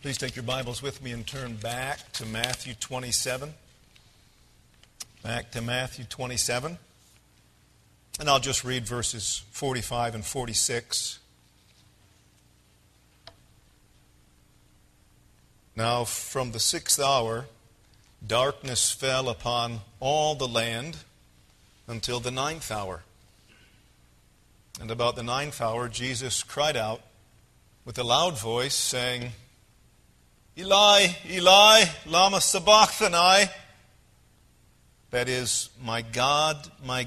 Please take your Bibles with me and turn back to Matthew 27. Back to Matthew 27. And I'll just read verses 45 and 46. Now from the 6th hour, darkness fell upon all the land until the 9th hour. And about the 9th hour, Jesus cried out with a loud voice, saying, Eli, Eli, lama sabachthani. That is, my God,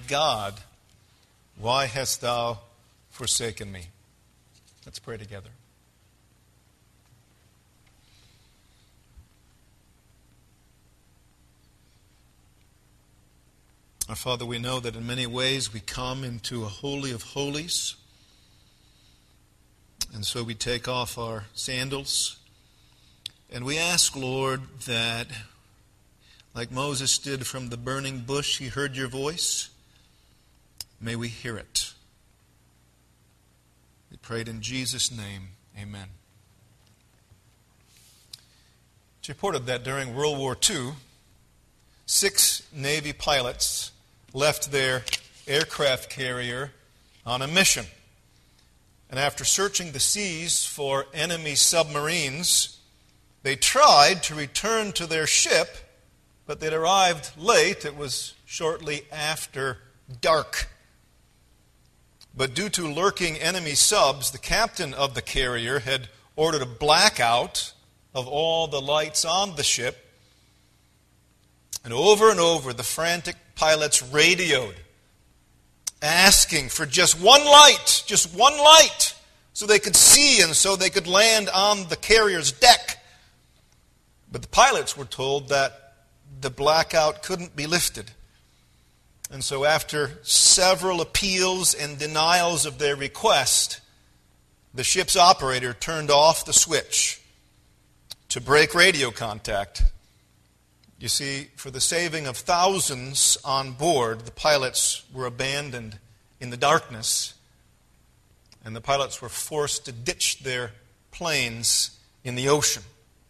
why hast thou forsaken me? Let's pray together. Our Father, we know that in many ways we come into a holy of holies. And so we take off our sandals. And we ask, Lord, that like Moses did from the burning bush, he heard your voice. May we hear it. We pray it in Jesus' name. Amen. It's reported that during World War II, 6 Navy pilots left their aircraft carrier on a mission. And after searching the seas for enemy submarines, they tried to return to their ship, but they'd arrived late. It was shortly after dark. But due to lurking enemy subs, the captain of the carrier had ordered a blackout of all the lights on the ship. And over, the frantic pilots radioed, asking for just one light, so they could see and so they could land on the carrier's deck. But the pilots were told that the blackout couldn't be lifted. And so after several appeals and denials of their request, the ship's operator turned off the switch to break radio contact. You see, for the saving of thousands on board, the pilots were abandoned in the darkness, and the pilots were forced to ditch their planes in the ocean.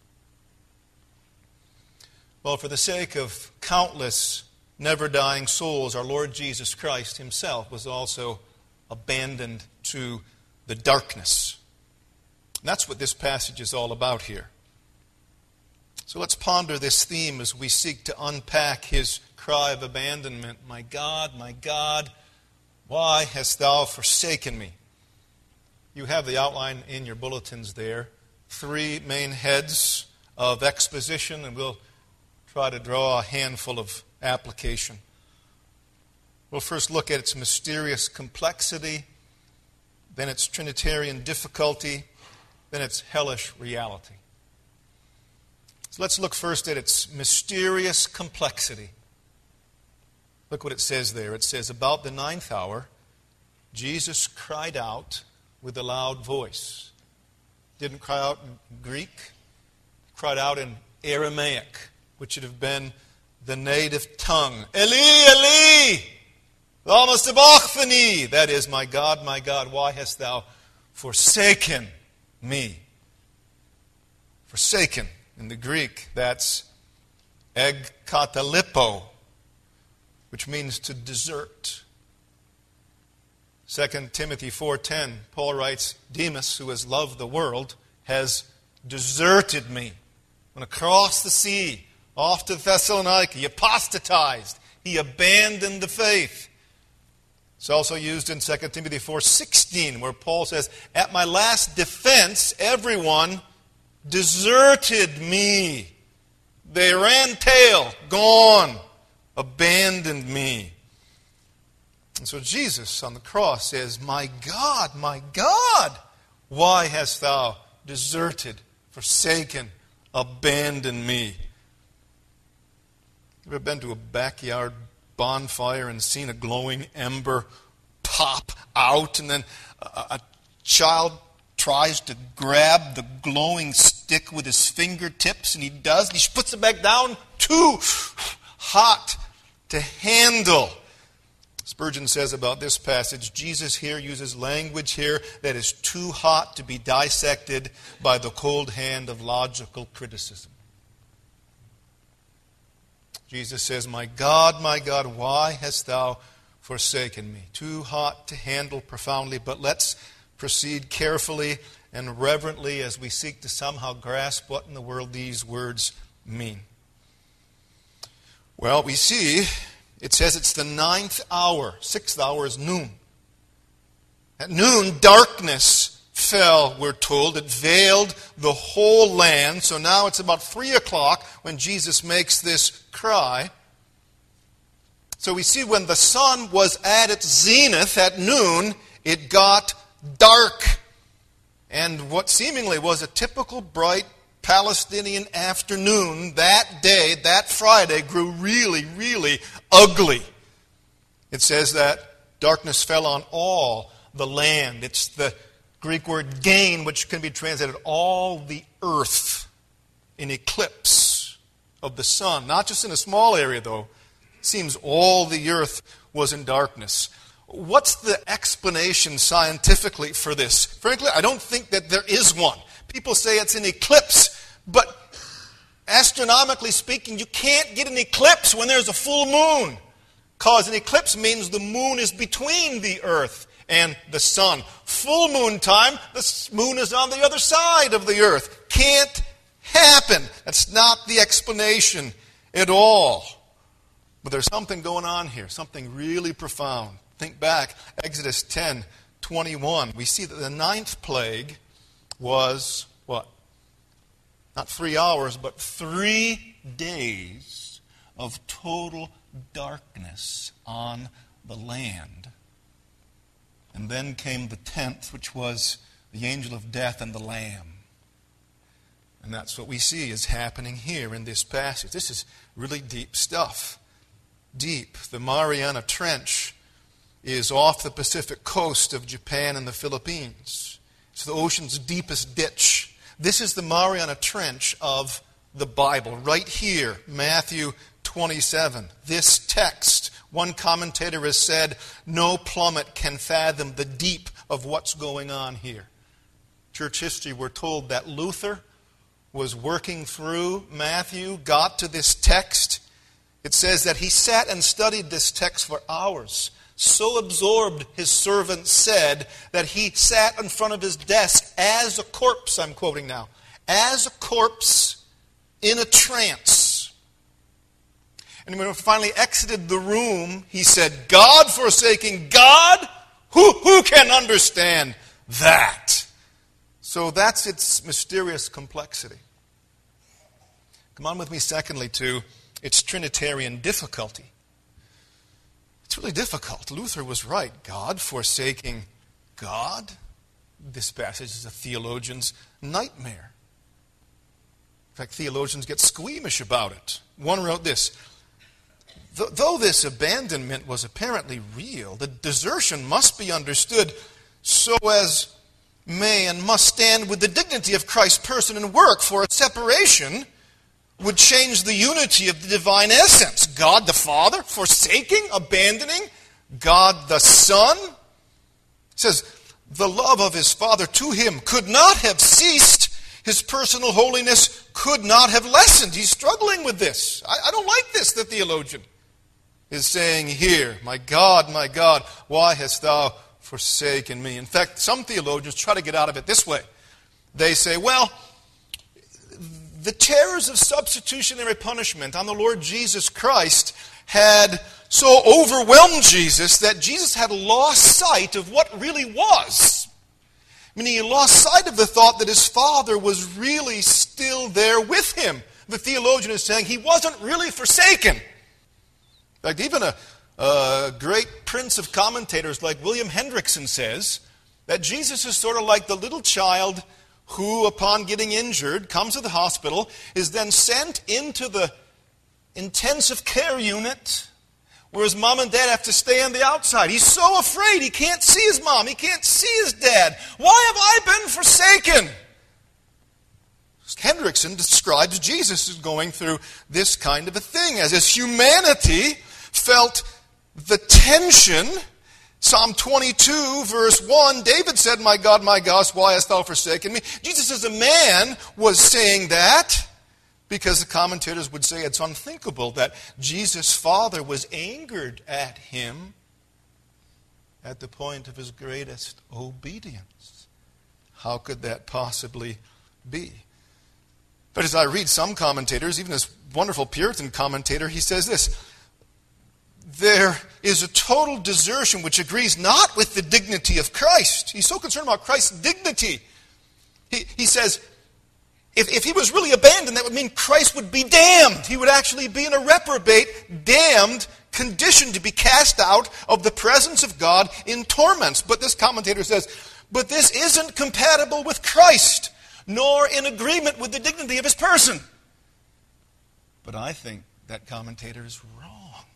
Well, for the sake of countless never-dying souls, our Lord Jesus Christ himself was also abandoned to the darkness. And that's what this passage is all about here. So let's ponder this theme as we seek to unpack his cry of abandonment. My God, why hast thou forsaken me? You have the outline in your bulletins there. 3 main heads of exposition, and we'll try to draw a handful of application. We'll first look at its mysterious complexity, then its Trinitarian difficulty, then its hellish reality. So let's look first at its mysterious complexity. Look what it says there. It says, about the 9th hour, Jesus cried out with a loud voice. Didn't cry out in Greek, cried out in Aramaic, which would have been the native tongue. Eli, Eli, lama sabachthani. That is, my God, why hast thou forsaken me? Forsaken. In the Greek, that's egkatalipo, which means to desert. 2 Timothy 4:10, Paul writes, Demas, who has loved the world, has deserted me. Went across the sea, off to Thessalonica. He apostatized. He abandoned the faith. It's also used in 2 Timothy 4:16, where Paul says, at my last defense, everyone deserted me. They ran tail, gone, abandoned me. And so Jesus on the cross says, my God, why hast thou deserted, forsaken, abandoned me? Ever been to a backyard bonfire and seen a glowing ember pop out, and then a child tries to grab the glowing stick with his fingertips, and he does, and he puts it back down, too hot to handle. Spurgeon says about this passage, Jesus here uses language here that is too hot to be dissected by the cold hand of logical criticism. Jesus says, my God, why hast thou forsaken me? Too hot to handle profoundly, but let's proceed carefully and reverently as we seek to somehow grasp what in the world these words mean. Well, we see, it says it's the 9th hour. 6th hour is noon. At noon, darkness fell, we're told. It veiled the whole land. So now it's about 3 o'clock when Jesus makes this cry. So we see when the sun was at its zenith at noon, it got dark. And what seemingly was a typical bright Palestinian afternoon that day, that Friday, grew really, really ugly. It says that darkness fell on all the land. It's the Greek word gain, which can be translated all the earth, an eclipse of the sun. Not just in a small area, though. It seems all the earth was in darkness. What's the explanation scientifically for this? Frankly, I don't think that there is one. People say it's an eclipse, but astronomically speaking, you can't get an eclipse when there's a full moon, because an eclipse means the moon is between the earth and the sun. Full moon time, the moon is on the other side of the earth. Can't happen. That's not the explanation at all. But there's something going on here, something really profound. Think back, Exodus 10:21. We see that the 9th plague was what? Not 3 hours, but 3 days of total darkness on the land. And then came the 10th, which was the angel of death and the Lamb. And that's what we see is happening here in this passage. This is really deep stuff. Deep. The Mariana Trench is off the Pacific coast of Japan and the Philippines. It's the ocean's deepest ditch. This is the Mariana Trench of the Bible, right here, Matthew 27. This text, one commentator has said, no plummet can fathom the deep of what's going on here. Church history, we're told that Luther was working through Matthew, got to this text. It says that he sat and studied this text for hours. So absorbed, his servant said, that he sat in front of his desk as a corpse, I'm quoting now, as a corpse in a trance. And when he finally exited the room, he said, God forsaking God? Who can understand that? So that's its mysterious complexity. Come on with me, secondly, to its Trinitarian difficulty. It's really difficult. Luther was right. God forsaking God? This passage is a theologian's nightmare. In fact, theologians get squeamish about it. One wrote this, though this abandonment was apparently real, the desertion must be understood so as may and must stand with the dignity of Christ's person and work, for a separation would change the unity of the divine essence. God the Father forsaking, abandoning God the Son. It says, the love of his Father to him could not have ceased. His personal holiness could not have lessened. He's struggling with this. I don't like this, the theologian is saying here, my God, why hast thou forsaken me? In fact, some theologians try to get out of it this way. They say, well, the terrors of substitutionary punishment on the Lord Jesus Christ had so overwhelmed Jesus that Jesus had lost sight of what really was. Meaning he lost sight of the thought that his Father was really still there with him. The theologian is saying he wasn't really forsaken. In fact, even a great prince of commentators like William Hendrickson says that Jesus is sort of like the little child who, upon getting injured, comes to the hospital, is then sent into the intensive care unit where his mom and dad have to stay on the outside. He's so afraid he can't see his mom, he can't see his dad. Why have I been forsaken? Hendrickson describes Jesus as going through this kind of a thing, as his humanity felt the tension. Psalm 22, verse 1, David said, my God, why hast thou forsaken me? Jesus as a man was saying that because the commentators would say it's unthinkable that Jesus' Father was angered at him at the point of his greatest obedience. How could that possibly be? But as I read some commentators, even this wonderful Puritan commentator, he says this: there is a total desertion which agrees not with the dignity of Christ. He's so concerned about Christ's dignity. He says, if he was really abandoned, that would mean Christ would be damned. He would actually be in a reprobate, damned condition to be cast out of the presence of God in torments. But this commentator says, but this isn't compatible with Christ, nor in agreement with the dignity of his person. But I think that commentator is wrong.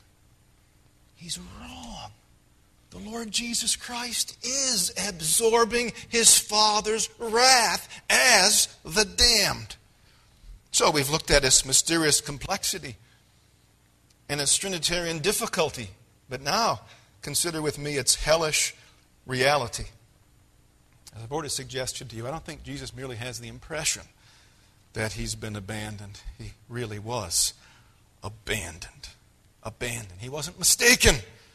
He's wrong. The Lord Jesus Christ is absorbing his Father's wrath as the damned. So we've looked at his mysterious complexity and its Trinitarian difficulty. But now, consider with me its hellish reality. As I've already suggested to you, I don't think Jesus merely has the impression that he's been abandoned. He really was abandoned. He wasn't mistaken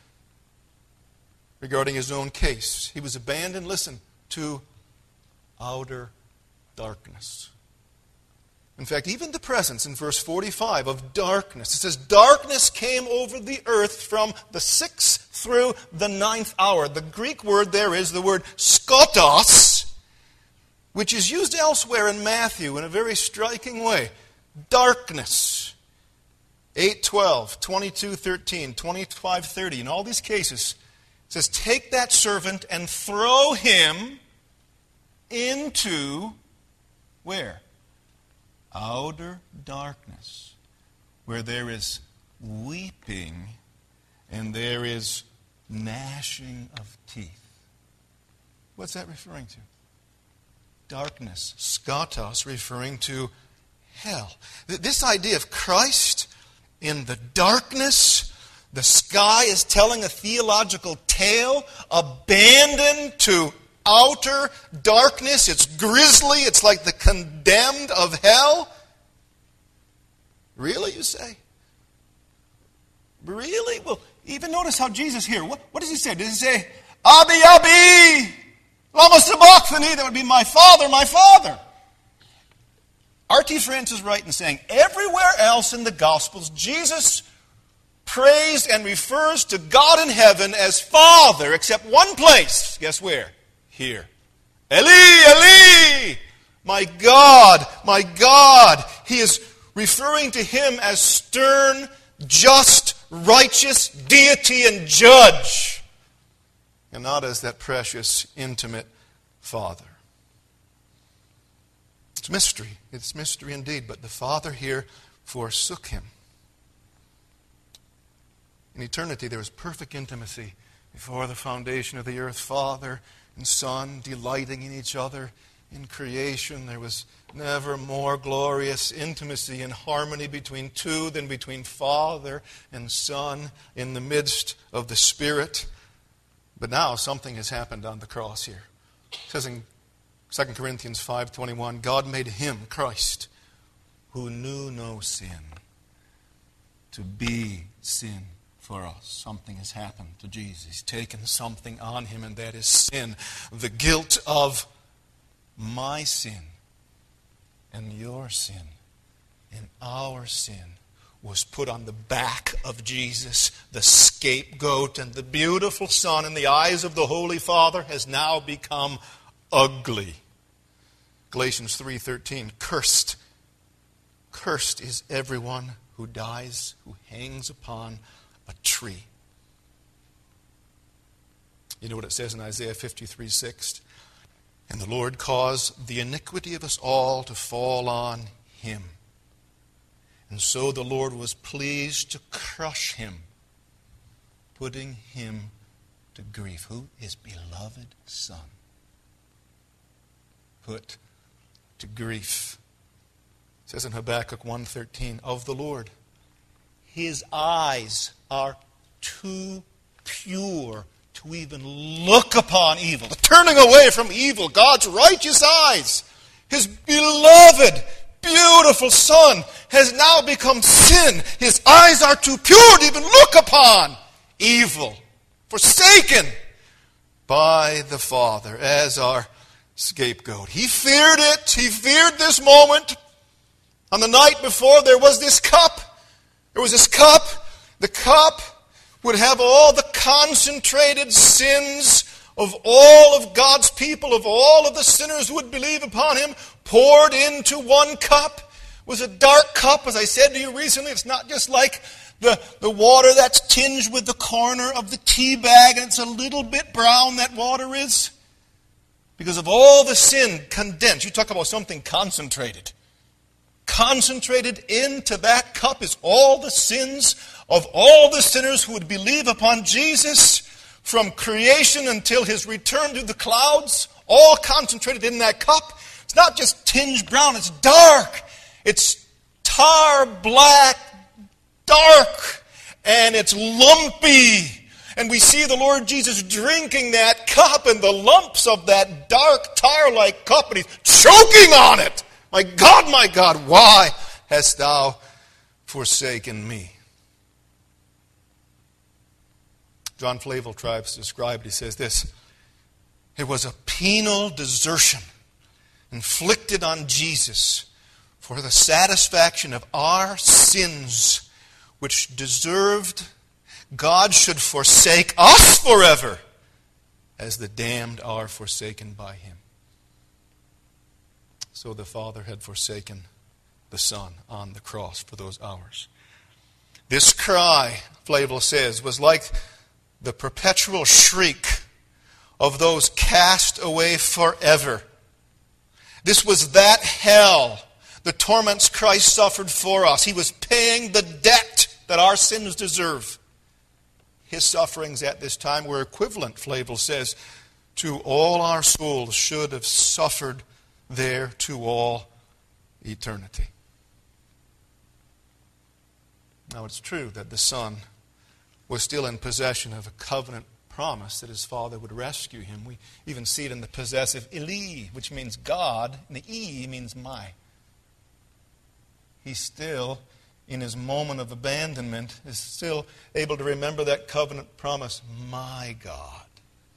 regarding his own case. He was abandoned, listen, to outer darkness. In fact, even the presence in verse 45 of darkness. It says, darkness came over the earth from the 6th through the 9th hour. The Greek word there is the word skotos, which is used elsewhere in Matthew in a very striking way. Darkness. 8:12, 22:13, 25:30, in all these cases, it says, take that servant and throw him into, where? Outer darkness, where there is weeping and there is gnashing of teeth. What's that referring to? Darkness, skotos, referring to hell. This idea of Christ in the darkness, the sky is telling a theological tale, abandoned to outer darkness. It's grisly. It's like the condemned of hell. Really, you say? Really? Well, even notice how Jesus here, what does he say? Does he say, Abi, Abi, lama sabachthani, that would be my Father, my Father. R.T. France is right in saying, everywhere else in the Gospels, Jesus prays and refers to God in heaven as Father, except one place. Guess where? Here. Eli, Eli, my God, my God. He is referring to him as stern, just, righteous deity and judge, and not as that precious, intimate Father. It's mystery. It's mystery indeed, but the Father here forsook him. In eternity, there was perfect intimacy before the foundation of the earth. Father and Son delighting in each other in creation. There was never more glorious intimacy and harmony between two than between Father and Son in the midst of the Spirit. But now something has happened on the cross here. It says in 2 Corinthians 5:21, God made him, Christ, who knew no sin, to be sin for us. Something has happened to Jesus. He's taken something on him, and that is sin. The guilt of my sin and your sin and our sin was put on the back of Jesus, the scapegoat, and the beautiful Son in the eyes of the Holy Father has now become ugly. Galatians 3:13, cursed is everyone who dies, who hangs upon a tree. You know what it says in Isaiah 53:6? And the Lord caused the iniquity of us all to fall on him. And so the Lord was pleased to crush him, putting him to grief. Who? His beloved Son. Put to grief. It says in Habakkuk 1:13, of the Lord, his eyes are too pure to even look upon evil. The turning away from evil, God's righteous eyes. His beloved, beautiful Son has now become sin. His eyes are too pure to even look upon evil. Forsaken by the Father as our scapegoat. He feared it. He feared this moment. On the night before, there was this cup. There was this cup. The cup would have all the concentrated sins of all of God's people, of all of the sinners who would believe upon Him, poured into one cup. It was a dark cup, as I said to you recently. It's not just like the water that's tinged with the corner of the tea bag, and it's a little bit brown, that water is. Because of all the sin condensed. You talk about something concentrated. Concentrated into that cup is all the sins of all the sinners who would believe upon Jesus from creation until His return to the clouds, all concentrated in that cup. It's not just tinged brown, it's dark. It's tar black, dark, and it's lumpy. And we see the Lord Jesus drinking that cup and the lumps of that dark tar-like cup, and He's choking on it. My God, why hast thou forsaken me? John Flavel tries to describe it. He says this: it was a penal desertion inflicted on Jesus for the satisfaction of our sins, which deserved God should forsake us forever, as the damned are forsaken by Him. So the Father had forsaken the Son on the cross for those hours. This cry, Flavel says, was like the perpetual shriek of those cast away forever. This was that hell, the torments Christ suffered for us. He was paying the debt that our sins deserve. His sufferings at this time were equivalent, Flavel says, to all our souls should have suffered there to all eternity. Now it's true that the Son was still in possession of a covenant promise that His Father would rescue Him. We even see it in the possessive Eli, which means God, and the E means my. He's still, in His moment of abandonment, is still able to remember that covenant promise, my God,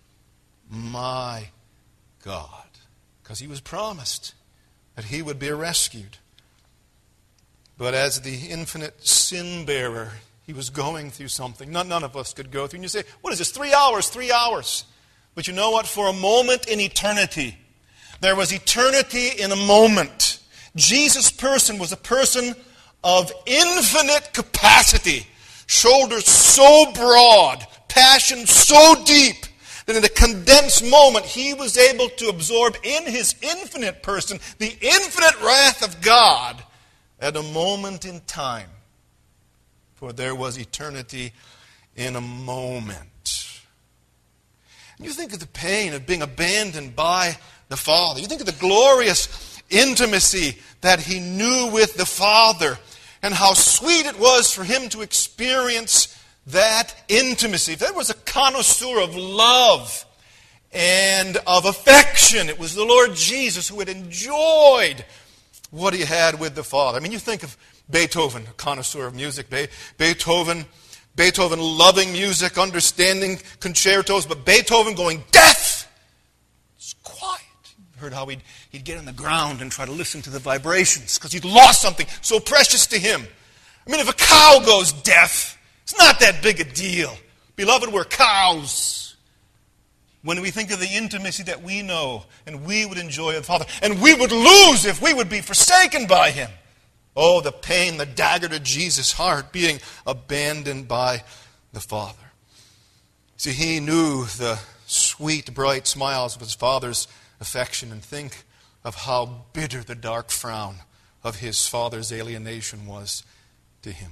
my God. Because He was promised that He would be rescued. But as the infinite sin bearer, He was going through something none of us could go through. And you say, what is this? 3 hours, 3 hours. But you know what? For a moment in eternity, there was eternity in a moment. Jesus' person was a person of infinite capacity. Shoulders so broad, passion so deep, that in a condensed moment, He was able to absorb in His infinite person the infinite wrath of God at a moment in time. For there was eternity in a moment. And you think of the pain of being abandoned by the Father. You think of the glorious intimacy that He knew with the Father, and how sweet it was for Him to experience that intimacy. If there was a connoisseur of love and of affection, it was the Lord Jesus who had enjoyed what He had with the Father. I mean, you think of Beethoven, a connoisseur of music. Beethoven loving music, understanding concertos, but Beethoven going deaf. It's quiet. You heard how he'd get on the ground and try to listen to the vibrations because he'd lost something so precious to him. I mean, if a cow goes deaf, it's not that big a deal. Beloved, we're cows. When we think of the intimacy that we know and we would enjoy with the Father, and we would lose if we would be forsaken by Him. Oh, the pain, the dagger to Jesus' heart, being abandoned by the Father. See, He knew the sweet, bright smiles of His Father's affection, and think of how bitter the dark frown of His Father's alienation was to Him.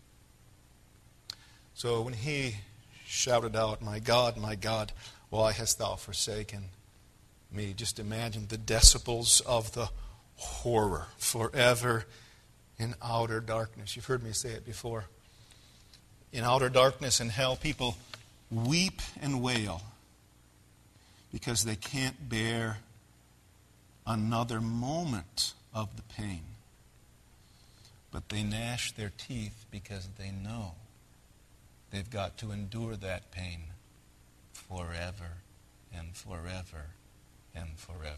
So when He shouted out, my God, why hast thou forsaken me? Just imagine the decibels of the horror forever in outer darkness. You've heard me say it before. In outer darkness in hell, people weep and wail because they can't bear another moment of the pain. But they gnash their teeth because they know they've got to endure that pain forever and forever and forever.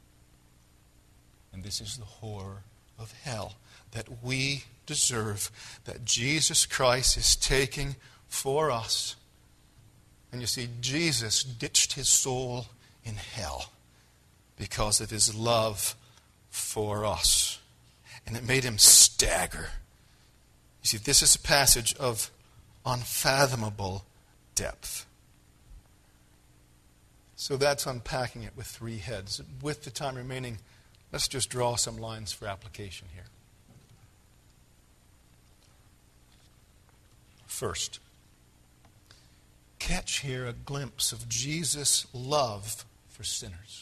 And this is the horror of hell that we deserve, that Jesus Christ is taking for us. And you see, Jesus ditched his soul in hell because of his love for us. And it made him stagger. You see, this is a passage of unfathomable depth. So that's unpacking it with three heads. With the time remaining, let's just draw some lines for application here. First, catch here a glimpse of Jesus' love for sinners.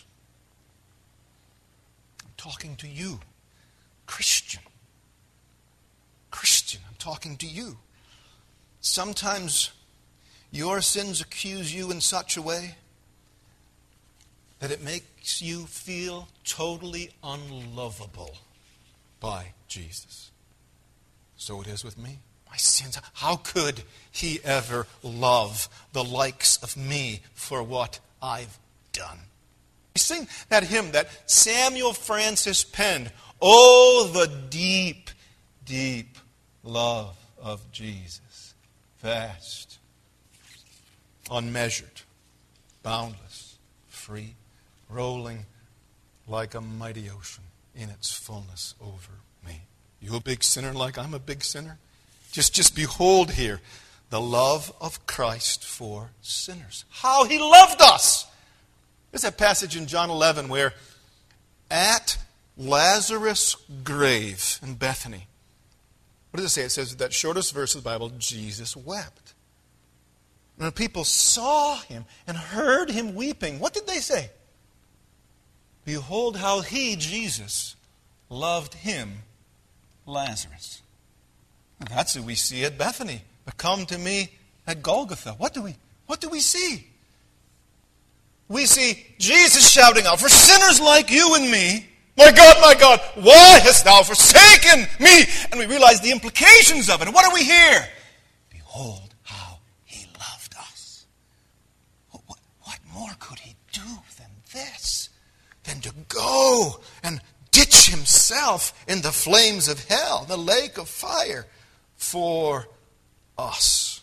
I'm talking to you, Christian. Christian, I'm talking to you. Sometimes your sins accuse you in such a way that it makes you feel totally unlovable by Jesus. So it is with me. My sins, how could he ever love the likes of me for what I've done? We sing that hymn that Samuel Francis penned, "Oh, the deep, deep love of Jesus. Vast, unmeasured, boundless, free, rolling like a mighty ocean in its fullness over me." You a big sinner like I'm a big sinner? Just behold here the love of Christ for sinners. How he loved us! There's that passage in John 11 where at Lazarus' grave in Bethany, what does it say? It says that shortest verse of the Bible, Jesus wept. And when people saw him and heard him weeping, what did they say? Behold how he, Jesus, loved him, Lazarus. And that's who we see at Bethany. But come to me at Golgotha. What do we see? We see Jesus shouting out, "For sinners like you and me, my God, why hast thou forsaken me?" And we realize the implications of it. And what do we hear? Behold how he loved us. What more could he do than this? Than to go and ditch himself in the flames of hell, the lake of fire, for us.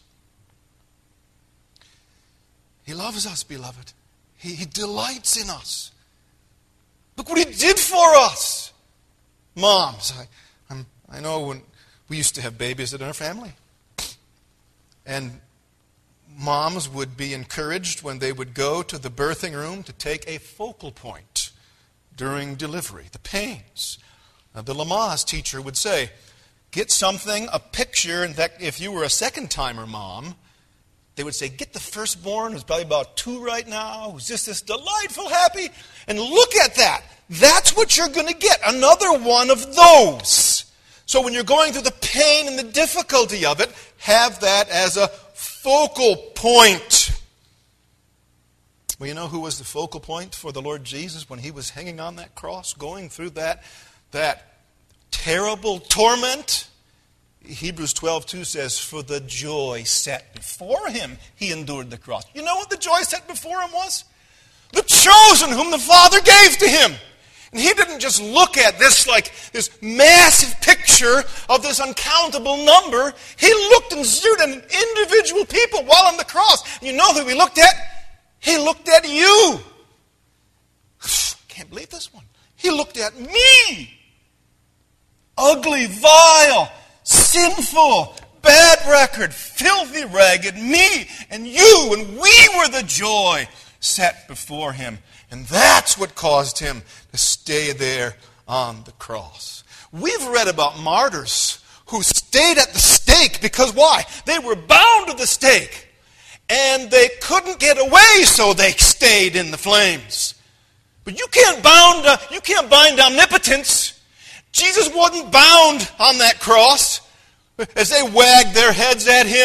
He loves us, beloved. He delights in us. Look what he did for us. Moms, I know when we used to have babies in our family. And moms would be encouraged when they would go to the birthing room to take a focal point during delivery, the pains. The Lamaze teacher would say, get something, a picture. In fact, if you were a second-timer mom, they would say, get the firstborn, who's probably about 2 right now, who's just this delightful, happy, and look at that. That's what you're going to get, another one of those. So when you're going through the pain and the difficulty of it, have that as a focal point. Well, you know who was the focal point for the Lord Jesus when he was hanging on that cross, going through that terrible torment? Hebrews 12:2 says, for the joy set before him, he endured the cross. You know what the joy set before him was? The chosen whom the Father gave to him. And he didn't just look at this like this massive picture of this uncountable number. He looked and zeroed in individual people while on the cross. And you know who he looked at? He looked at you. I can't believe this one. He looked at me. Ugly, vile, sinful, bad record, filthy, ragged, me and you, and we were the joy set before him. And that's what caused him to stay there on the cross. We've read about martyrs who stayed at the stake because why? They were bound to the stake. And they couldn't get away, so they stayed in the flames. But you can't bind omnipotence. Jesus wasn't bound on that cross. As they wagged their heads at him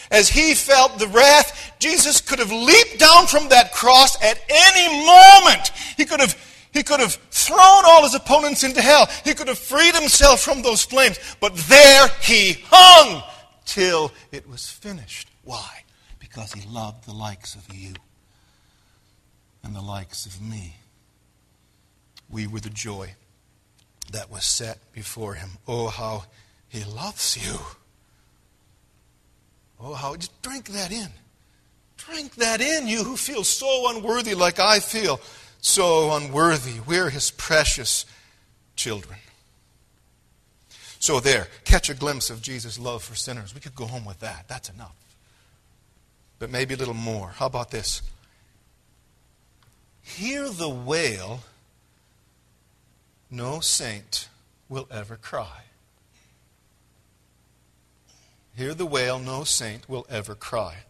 as he felt the wrath, Jesus could have leaped down from that cross at any moment. He could have thrown all his opponents into hell. He could have freed himself from those flames. But there he hung till it was finished. Why? Because he loved the likes of you and the likes of me. We were the joy that was set before him. Oh, how he loves you. Oh, how, just drink that in. Drink that in, you who feel so unworthy like I feel so unworthy. We're his precious children. So there, catch a glimpse of Jesus' love for sinners. We could go home with that. That's enough. But maybe a little more. How about this? Hear the wail no saint will ever cry. Hear the wail no saint will ever cry.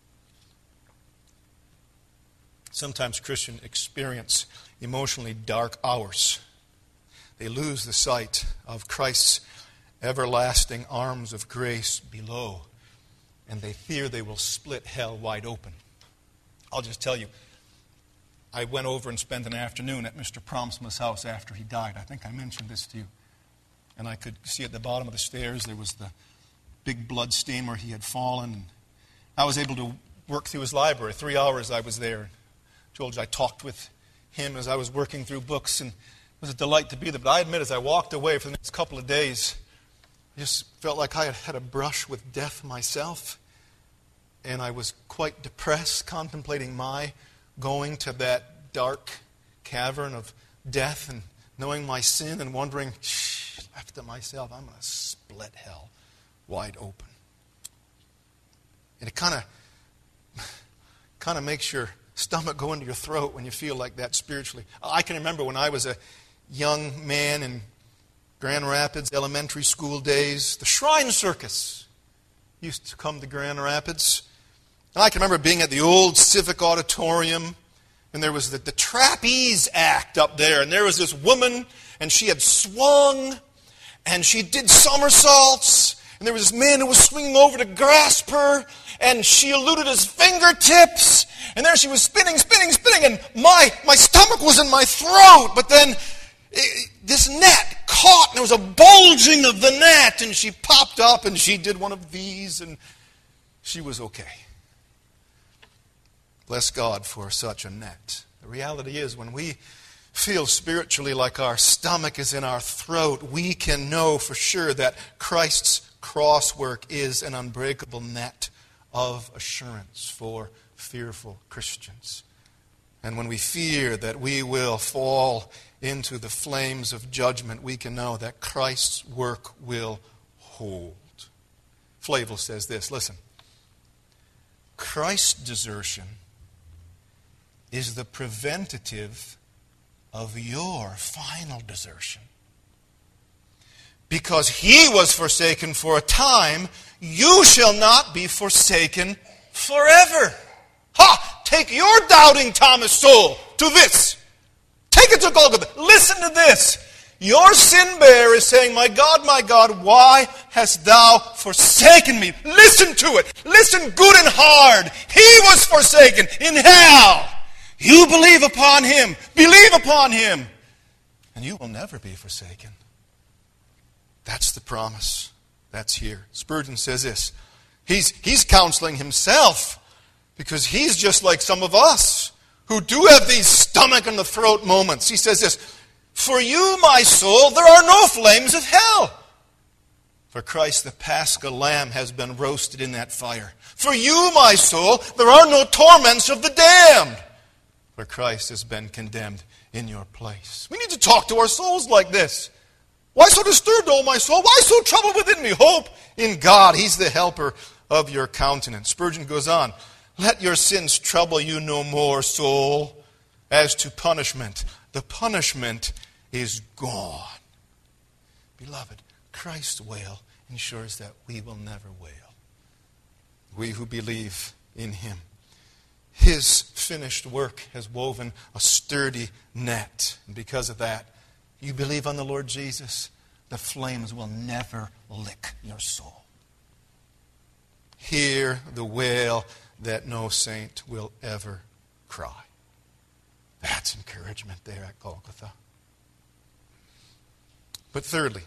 Sometimes Christians experience emotionally dark hours. They lose the sight of Christ's everlasting arms of grace below, and they fear they will split hell wide open. I'll just tell you, I went over and spent an afternoon at Mr. Promsma's house after he died. I think I mentioned this to you. And I could see at the bottom of the stairs there was the big blood stain where he had fallen. And I was able to work through his library. 3 hours I was there. Told you I talked with him as I was working through books, and it was a delight to be there. But I admit, as I walked away for the next couple of days, I just felt like I had had a brush with death myself. And I was quite depressed, contemplating my going to that dark cavern of death and knowing my sin and wondering, left to myself, I'm going to split hell wide open. And it kind of makes your stomach go into your throat when you feel like that spiritually. I can remember when I was a young man in Grand Rapids elementary school days, the Shrine Circus used to come to Grand Rapids. And I can remember being at the old Civic Auditorium, and there was the trapeze act up there, and there was this woman, and she had swung, and she did somersaults, and there was this man who was swinging over to grasp her, and she eluded his fingertips, and there she was spinning, and my stomach was in my throat, but then this net caught, and there was a bulging of the net, and she popped up, and she did one of these, and she was okay. Bless God for such a net. The reality is, when we feel spiritually like our stomach is in our throat, we can know for sure that Christ's cross work is an unbreakable net of assurance for fearful Christians. And when we fear that we will fall into the flames of judgment, we can know that Christ's work will hold. Flavel says this, listen. Christ's desertion is the preventative of your final desertion. Because he was forsaken for a time, you shall not be forsaken forever. Ha! Take your doubting Thomas soul to this. Take it to Golgotha. Listen to this. Your sin bearer is saying, my God, why hast thou forsaken me? Listen to it. Listen good and hard. He was forsaken in hell. You believe upon him. Believe upon him. And you will never be forsaken. That's the promise. That's here. Spurgeon says this. He's counseling himself because he's just like some of us who do have these stomach in the throat moments. He says this. For you, my soul, there are no flames of hell. For Christ the Paschal Lamb has been roasted in that fire. For you, my soul, there are no torments of the damned. For Christ has been condemned in your place. We need to talk to our souls like this. Why so disturbed, O my soul? Why so troubled within me? Hope in God. He's the helper of your countenance. Spurgeon goes on. Let your sins trouble you no more, soul. As to punishment, the punishment is gone. Beloved, Christ's wail ensures that we will never wail. We who believe in him. His finished work has woven a sturdy net. And because of that, you believe on the Lord Jesus, the flames will never lick your soul. hear the wail that no saint will ever cry. That's encouragement there at Golgotha. But thirdly,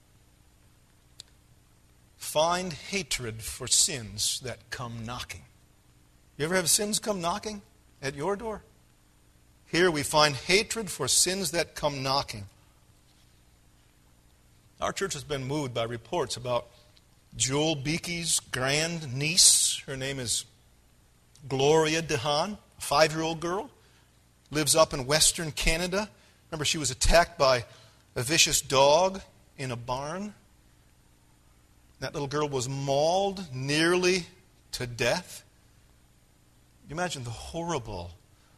find hatred for sins that come knocking. You ever have sins come knocking at your door? Here we find hatred for sins that come knocking. Our church has been moved by reports about Joel Beakey's grand niece. Her name is Gloria DeHaan, a 5-year-old girl. Lives up in Western Canada. Remember, she was attacked by a vicious dog in a barn. That little girl was mauled nearly to death. You imagine the horrible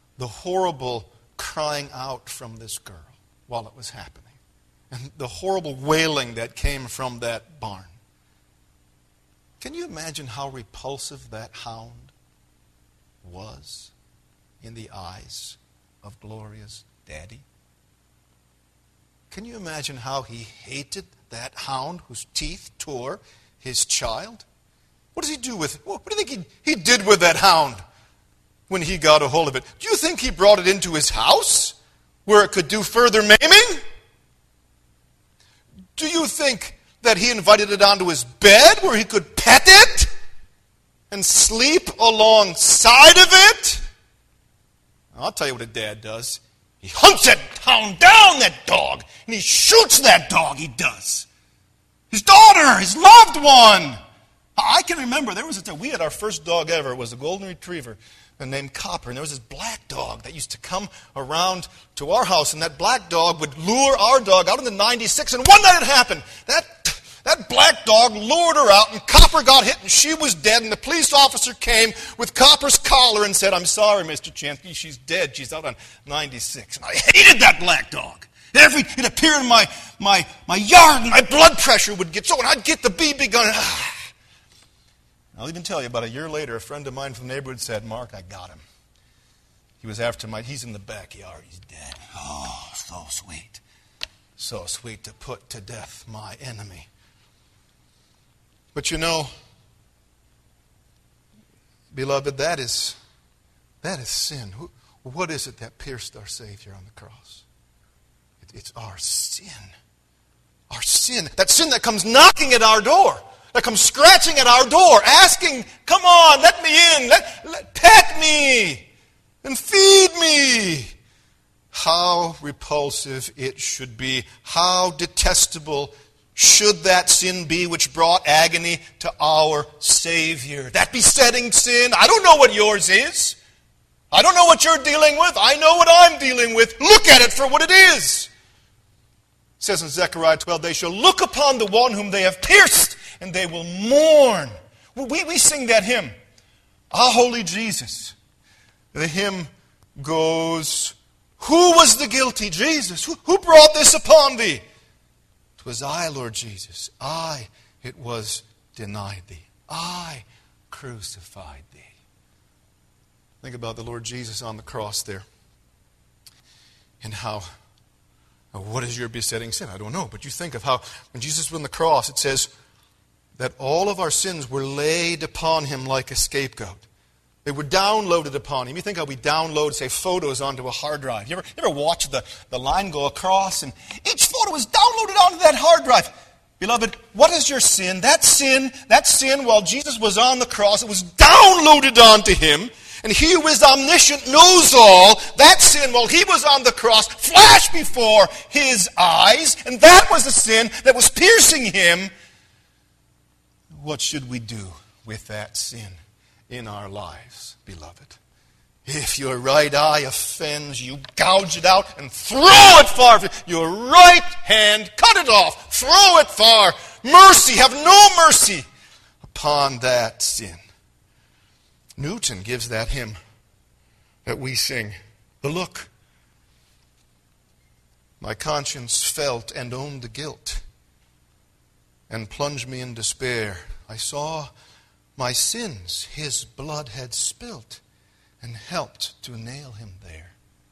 crying out from this girl while it was happening. And the horrible wailing that came from that barn. Can you imagine how repulsive that hound was in the eyes of Gloria's daddy? Can you imagine how he hated that hound whose teeth tore his child? What does he do with it? What do you think he did with that hound when he got a hold of it? Do you think he brought it into his house where it could do further maiming? Do you think that he invited it onto his bed where he could pet it and sleep alongside of it? I'll tell you what a dad does. He hunts that hound down, that dog, and he shoots that dog, he does. His daughter, his loved one. I can remember, there was a time, we had our first dog ever. It was a golden retriever named Copper, and there was this black dog that used to come around to our house, and that black dog would lure our dog out in the 96, and one night it happened. That black dog lured her out, and Copper got hit, and she was dead, and the police officer came with Copper's collar and said, "I'm sorry, Mr. Chansky, she's dead. She's out on 96. And I hated that black dog. It appeared in my yard, and my blood pressure would get so, and I'd get the BB gun. I'll even tell you, about a year later, a friend of mine from the neighborhood said, "Mark, I got him. He was after he's in the backyard. He's dead." Oh, so sweet. So sweet to put to death my enemy. But you know, beloved, that is sin. What is it that pierced our Savior on the cross? It's our sin. Our sin. That sin that comes knocking at our door. That comes scratching at our door, asking, "Come on, let me in. Pet me and feed me." How repulsive it should be. How detestable should that sin be which brought agony to our Savior. That besetting sin. I don't know what yours is. I don't know what you're dealing with. I know what I'm dealing with. Look at it for what it is. It says in Zechariah 12, "They shall look upon the one whom they have pierced, and they will mourn." We sing that hymn, "Ah, Holy Jesus." The hymn goes, "Who was the guilty? Jesus. Who brought this upon thee? 'Twas I, Lord Jesus. It was denied thee. I crucified thee." Think about the Lord Jesus on the cross there. And how, what is your besetting sin? I don't know. But you think of how, when Jesus was on the cross, it says that all of our sins were laid upon him like a scapegoat. They were downloaded upon him. You think how we download, say, photos onto a hard drive. You ever watch the line go across, and each photo is downloaded onto that hard drive? Beloved, what is your sin? That sin, while Jesus was on the cross, it was downloaded onto him. And he who is omniscient knows all. That sin, while he was on the cross, flashed before his eyes. And that was the sin that was piercing him. What should we do with that sin in our lives, beloved? If your right eye offends, you gouge it out and throw it far. Your right hand, cut it off, throw it far. Mercy, have no mercy upon that sin. Newton gives that hymn that we sing, the look. My conscience felt and owned the guilt and plunged me in despair. I saw my sins his blood had spilt and helped to nail him there.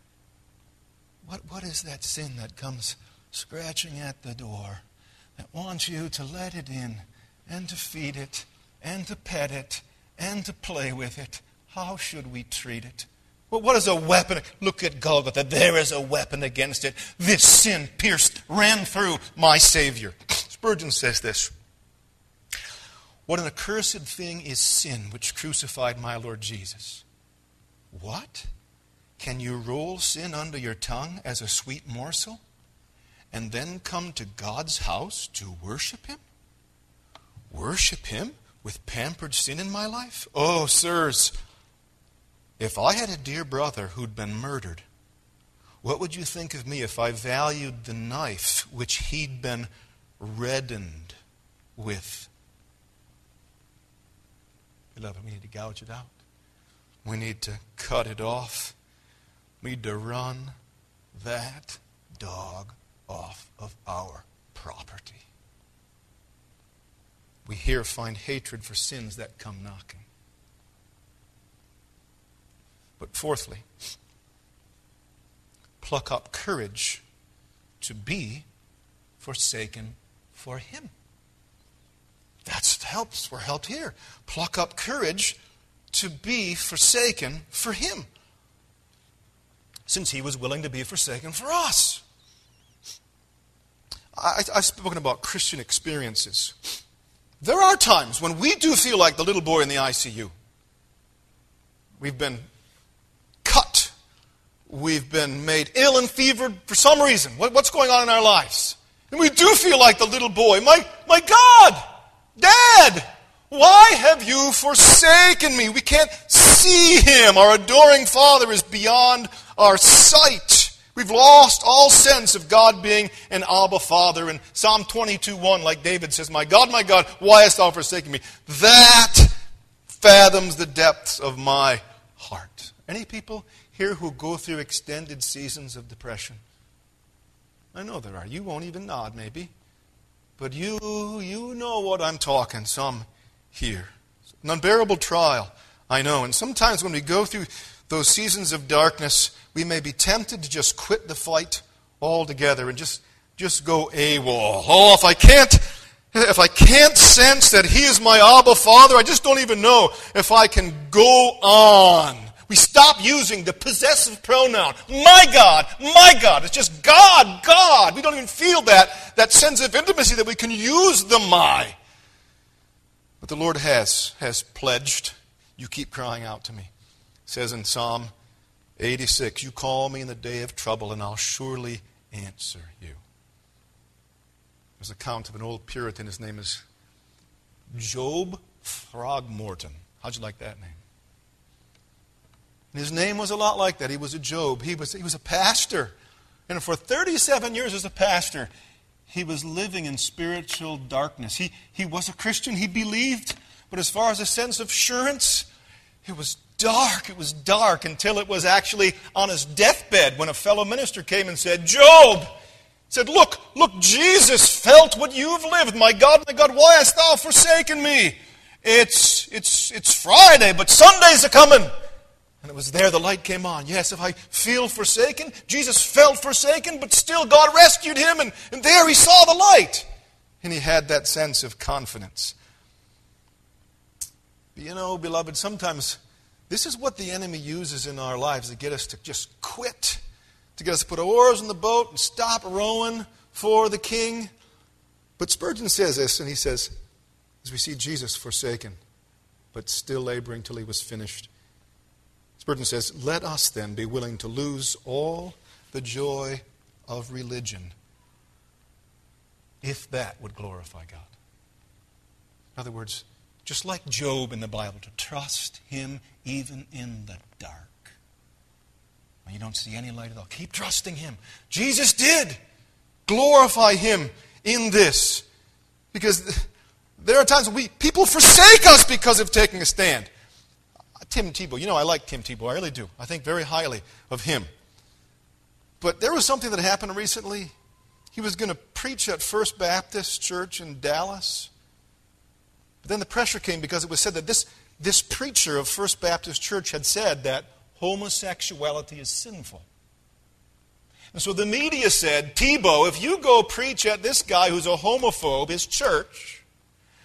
What is that sin that comes scratching at the door, that wants you to let it in and to feed it and to pet it and to play with it. How should we treat it? Well, what is a weapon? Look at Golgotha. There is a weapon against it. This sin ran through my Savior. Spurgeon says this. What an accursed thing is sin which crucified my Lord Jesus. What? Can you roll sin under your tongue as a sweet morsel and then come to God's house to worship Him? Worship Him with pampered sin in my life? Oh, sirs, if I had a dear brother who'd been murdered, what would you think of me if I valued the knife which he'd been reddened with? Beloved, we need to gouge it out. We need to cut it off. We need to run that dog off of our property. We here find hatred for sins that come knocking. But fourthly, pluck up courage to be forsaken for Him. That's the help. We're helped here. Pluck up courage to be forsaken for Him, since He was willing to be forsaken for us. I've spoken about Christian experiences. There are times when we do feel like the little boy in the ICU. We've been cut. We've been made ill and fevered for some reason. What's going on in our lives? And we do feel like the little boy. My God! Dad! Why have you forsaken me? We can't see Him. Our adoring Father is beyond our sight. We've lost all sense of God being an Abba Father. In Psalm 22:1, like David says, my God, why hast thou forsaken me? That fathoms the depths of my heart. Any people here who go through extended seasons of depression? I know there are. You won't even nod, maybe. But you know what I'm talking, some here. An unbearable trial, I know. And sometimes when we go through those seasons of darkness, we may be tempted to just quit the fight altogether and just go AWOL. Oh, if I can't sense that He is my Abba Father, I just don't even know if I can go on. We stop using the possessive pronoun. My God. It's just God. We don't even feel that sense of intimacy that we can use the my. But the Lord has pledged. You keep crying out to me. It says in Psalm 86, you call me in the day of trouble and I'll surely answer you. There's an account of an old Puritan. His name is Job Throgmorton. How'd you like that name? And his name was a lot like that. He was a Job. He was a pastor. And for 37 years as a pastor, he was living in spiritual darkness. He was a Christian. He believed. But as far as a sense of assurance, it was dark. It was dark until it was actually on his deathbed when a fellow minister came and said, Job, said, look, Jesus felt what you've lived. My God, why hast thou forsaken me? It's Friday, but Sunday's a-coming. And it was there the light came on. Yes, if I feel forsaken, Jesus felt forsaken, but still God rescued him, and there he saw the light. And he had that sense of confidence. But you know, beloved, sometimes this is what the enemy uses in our lives to get us to just quit, to get us to put oars in the boat and stop rowing for the King. But Spurgeon says this, and he says, as we see Jesus forsaken, but still laboring till he was finished. Spurgeon says, let us then be willing to lose all the joy of religion, if that would glorify God. In other words, just like Job in the Bible, to trust him even in the dark. When you don't see any light at all, keep trusting him. Jesus did glorify him in this. Because there are times when people forsake us because of taking a stand. Tim Tebow, you know I like Tim Tebow, I really do. I think very highly of him. But there was something that happened recently. He was going to preach at First Baptist Church in Dallas. But then the pressure came because it was said that this preacher of First Baptist Church had said that homosexuality is sinful. And so the media said, Tebow, if you go preach at this guy who's a homophobe, his church,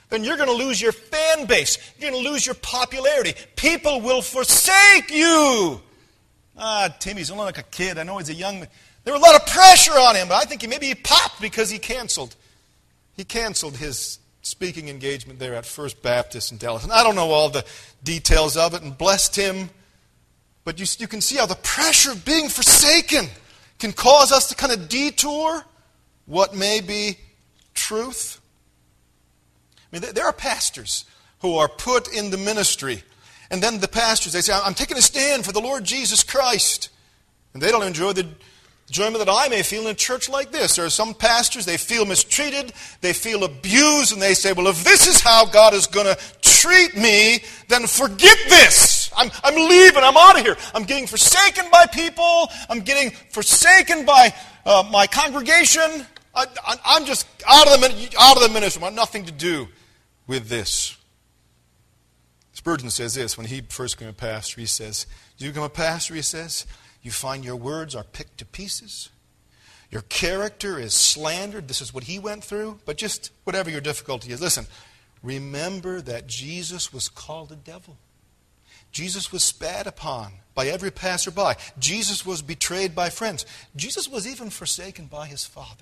then you're going to lose your fan base. You're going to lose your popularity. People will forsake you. Timmy's only like a kid. I know he's a young man. There was a lot of pressure on him, but I think maybe he popped because he canceled his speaking engagement there at First Baptist in Dallas. And I don't know all the details of it, and blessed him. But you can see how the pressure of being forsaken can cause us to kind of detour what may be truth. I mean, there are pastors who are put in the ministry, and then the pastors, they say, I'm taking a stand for the Lord Jesus Christ. And they don't enjoy the enjoyment that I may feel in a church like this. There are some pastors, they feel mistreated, they feel abused, and they say, well, if this is how God is going to treat me, then forget this. I'm leaving, I'm out of here. I'm getting forsaken by people, I'm getting forsaken by my congregation. I'm just out of the ministry. I want nothing to do with this. Spurgeon says this when he first became a pastor. He says, you become a pastor, he says, you find your words are picked to pieces. Your character is slandered. This is what he went through. But just whatever your difficulty is, listen, remember that Jesus was called a devil. Jesus was spat upon by every passerby. Jesus was betrayed by friends. Jesus was even forsaken by his Father.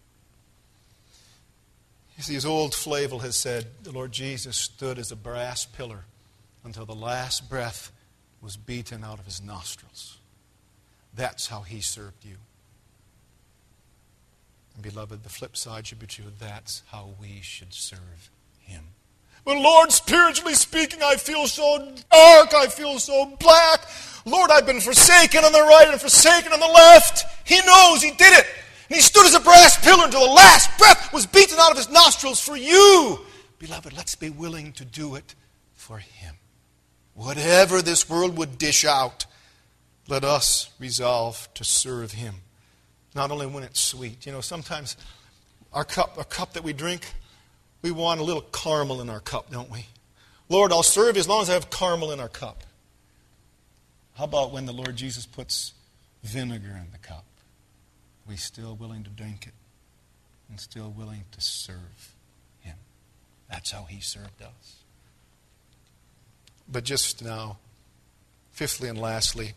You see, as old Flavel has said, the Lord Jesus stood as a brass pillar until the last breath was beaten out of his nostrils. That's how he served you. And beloved, the flip side should be true. That's how we should serve him. But Lord, spiritually speaking, I feel so dark. I feel so black. Lord, I've been forsaken on the right and forsaken on the left. He knows he did it. And he stood as a brass pillar until the last breath was beaten out of his nostrils for you. Beloved, let's be willing to do it for him. Whatever this world would dish out, let us resolve to serve him. Not only when it's sweet. You know, sometimes our cup that we drink, we want a little caramel in our cup, don't we? Lord, I'll serve you as long as I have caramel in our cup. How about when the Lord Jesus puts vinegar in the cup? Are we still willing to drink it and still willing to serve him? That's how he served us. But just now, fifthly and lastly,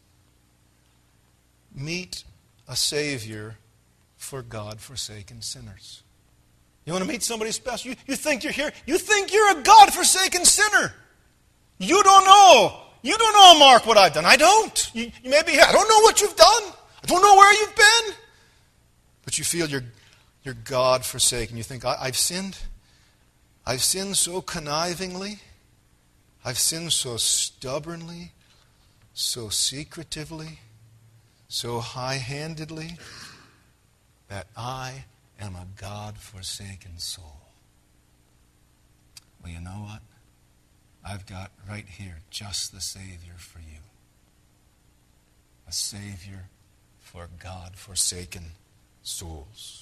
meet a Savior for God-forsaken sinners. You want to meet somebody special? You think you're here? You think you're a God-forsaken sinner. You don't know. You don't know, Mark, what I've done. I don't. You may be here. I don't know what you've done. I don't know where you've been. But you feel you're God-forsaken. You think, I've sinned. I've sinned so connivingly. I've sinned so stubbornly, so secretively, so high-handedly, that I am a God-forsaken soul. Well, you know what? I've got right here just the Savior for you. A Savior for God-forsaken souls.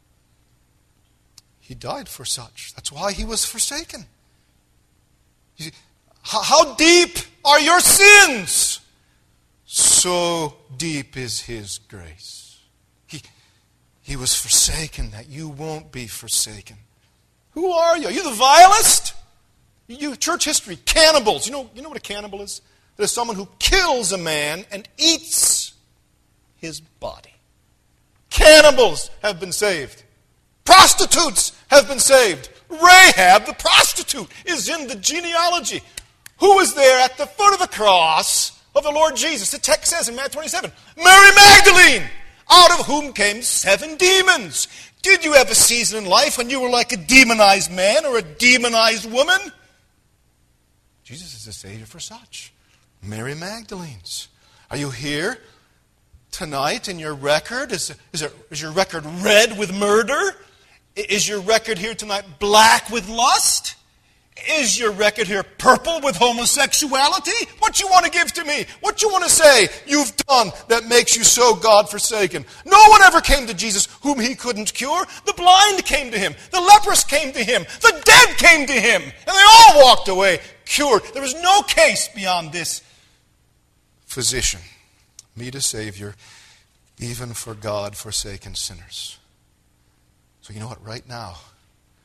He died for such. That's why he was forsaken. You see, how deep are your sins? So deep is his grace. He was forsaken that you won't be forsaken. Who are you? Are you the vilest? You, church history, cannibals. You know what a cannibal is? That is someone who kills a man and eats his body. Cannibals have been saved. Prostitutes have been saved. Rahab, the prostitute, is in the genealogy. Who was there at the foot of the cross of the Lord Jesus? The text says in Matthew 27, Mary Magdalene, out of whom came 7 demons. Did you have a season in life when you were like a demonized man or a demonized woman? Jesus is a Savior for such. Mary Magdalene's. Are you here tonight and your record? Is your record red with murder? Is your record here tonight black with lust? Is your record here purple with homosexuality? What you want to give to me? What you want to say you've done that makes you so God-forsaken? No one ever came to Jesus whom he couldn't cure. The blind came to him. The lepers came to him. The dead came to him. And they all walked away cured. There was no case beyond this. Physician, meet a Savior even for God-forsaken sinners. So you know what? Right now,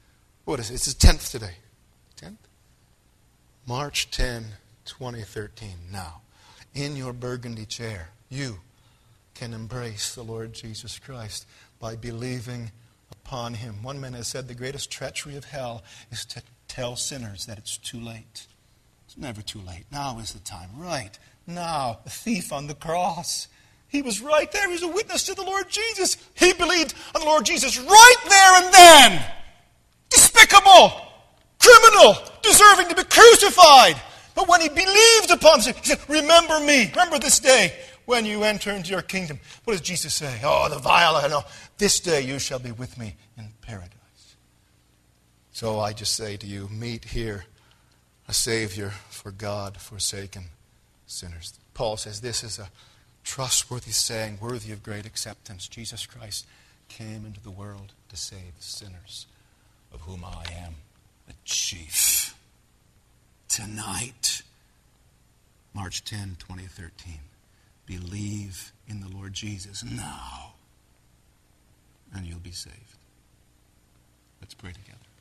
What is it? It's the 10th today. 10th? March 10, 2013. Now, in your burgundy chair, you can embrace the Lord Jesus Christ by believing upon Him. One man has said the greatest treachery of hell is to tell sinners that it's too late. It's never too late. Now is the time. Right now, the thief on the cross. He was right there. He was a witness to the Lord Jesus. He believed on the Lord Jesus right there and then. Despicable, criminal, deserving to be crucified. But when he believed upon Him, he said, remember me. Remember this day when you enter into your kingdom. What does Jesus say? Oh, the vile, I know. This day you shall be with me in paradise. So I just say to you, meet here a Savior for God-forsaken sinners. Paul says this is a trustworthy saying, worthy of great acceptance. Jesus Christ came into the world to save sinners, of whom I am the chief. Tonight, March 10, 2013, believe in the Lord Jesus now, and you'll be saved. Let's pray together.